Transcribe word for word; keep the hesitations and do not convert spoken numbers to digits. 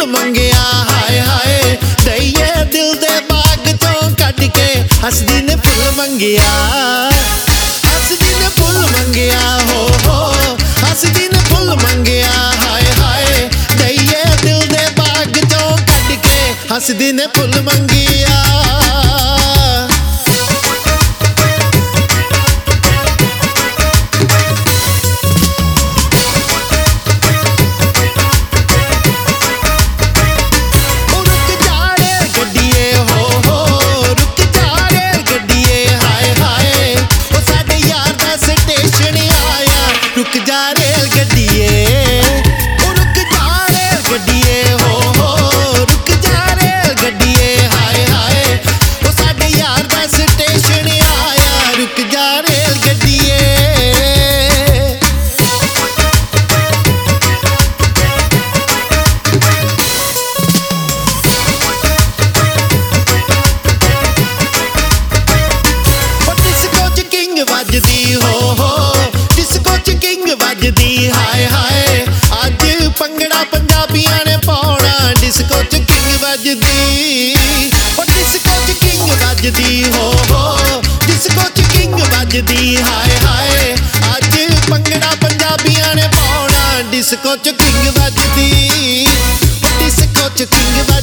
ਮੰਗਿਆ ਹਾਏ ਹਾਏ ਦਈਏ ਦਿਲ ਦੇ ਬਾਗ ਚੋਂ ਕੱਢ ਕੇ ਹੱਸਦੀ ਨੇ ਫੁੱਲ ਮੰਗਿਆ ਹੱਸਦੀ ਨੇ ਫੁੱਲ ਮੰਗਿਆ ਹੋ ਹੋ ਹੱਸਦੀ ਨੇ ਫੁੱਲ ਮੰਗਿਆ ਹਾਏ ਹਾਏ ਦਈਏ ਦਿਲ ਦੇ ਬਾਗ ਚੋਂ ਕੱਢ ਕੇ ਹੱਸਦੀ ਨੇ ਫੁੱਲ ਮੰਗਿਆ ਵੱਜਦੀ ਹੋ ਹੋ ਡਿਸਕੋ ਚ ਕਿੰਗ ਵੱਜਦੀ ਹਾਏ ਹਾਏ ਅੱਜ ਭੰਗੜਾ ਪੰਜਾਬੀਆਂ ਨੇ ਪਾਉਣਾ ਡਿਸਕੋ ਚ ਕਿੰਗ ਵੱਜਦੀ ਓ ਡਿਸਕੋ ਚ ਕਿੰਗ ਵੱਜਦੀ ਹੋ ਹੋ ਡਿਸਕੋ ਚ ਕਿੰਗ ਵੱਜਦੀ ਹਾਏ ਹਾਏ ਅੱਜ ਭੰਗੜਾ ਪੰਜਾਬੀਆਂ ਨੇ ਪਾਉਣਾ ਡਿਸਕੋ ਚ ਕਿੰਗ ਵੱਜਦੀ ਓ ਡਿਸਕੋ ਚ ਕਿੰਗ